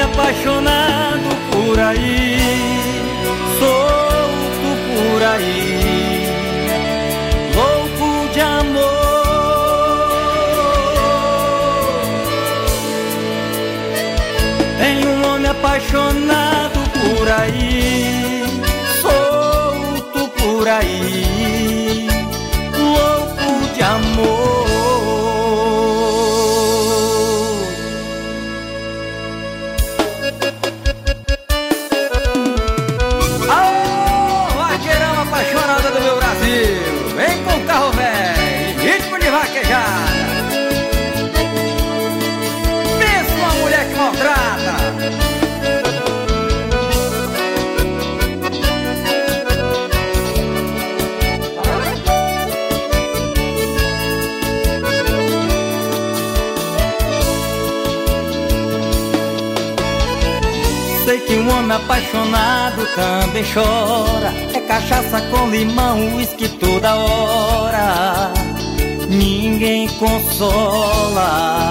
apaixonado por aí, solto por aí, louco de amor. Tem um homem apaixonado por aí, solto por aí, louco de amor. Apaixonada do meu Brasil, vem com o carro velho, ritmo de vaquejada. Pensa uma mulher que maltrata. Sei que um homem apaixonado também chora. É cachaça com limão, uísque toda hora. Ninguém consola.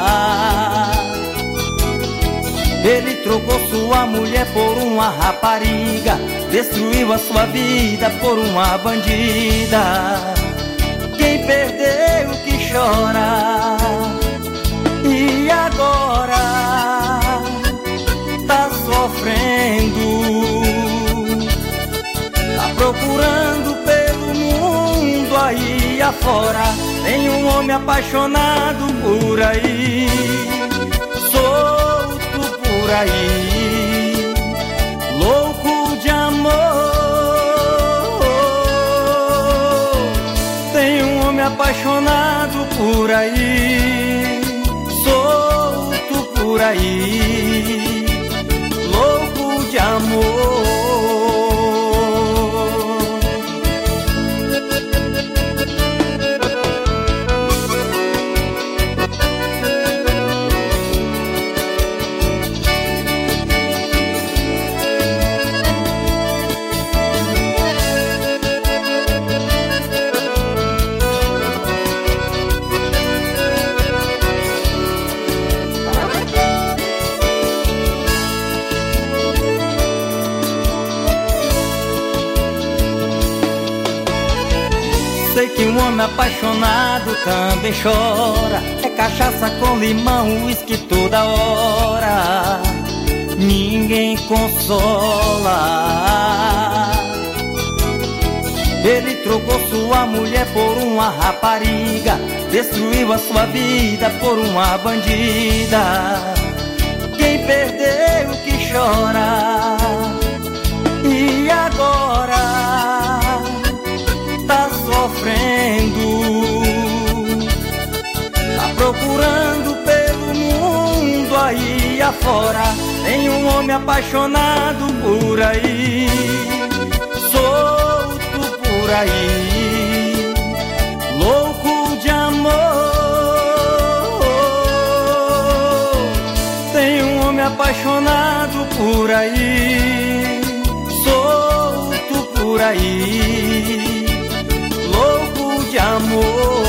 Ele trocou sua mulher por uma rapariga, destruiu a sua vida por uma bandida. Quem perdeu que chora. E agora tá sofrendo, tá procurando pelo mundo aí afora. Tem um homem apaixonado por aí, solto por aí, louco de amor. Tem um homem apaixonado por aí, solto por aí, louco de amor. Sei que um homem apaixonado também chora. É cachaça com limão, uísque toda hora. Ninguém consola. Ele trocou sua mulher por uma rapariga, destruiu a sua vida por uma bandida. Quem perdeu que chora. E agora tá sofrendo, tá procurando pelo mundo aí afora. Tem um homem apaixonado por aí, solto por aí, louco de amor. Tem um homem apaixonado por aí, solto por aí, louco de amor.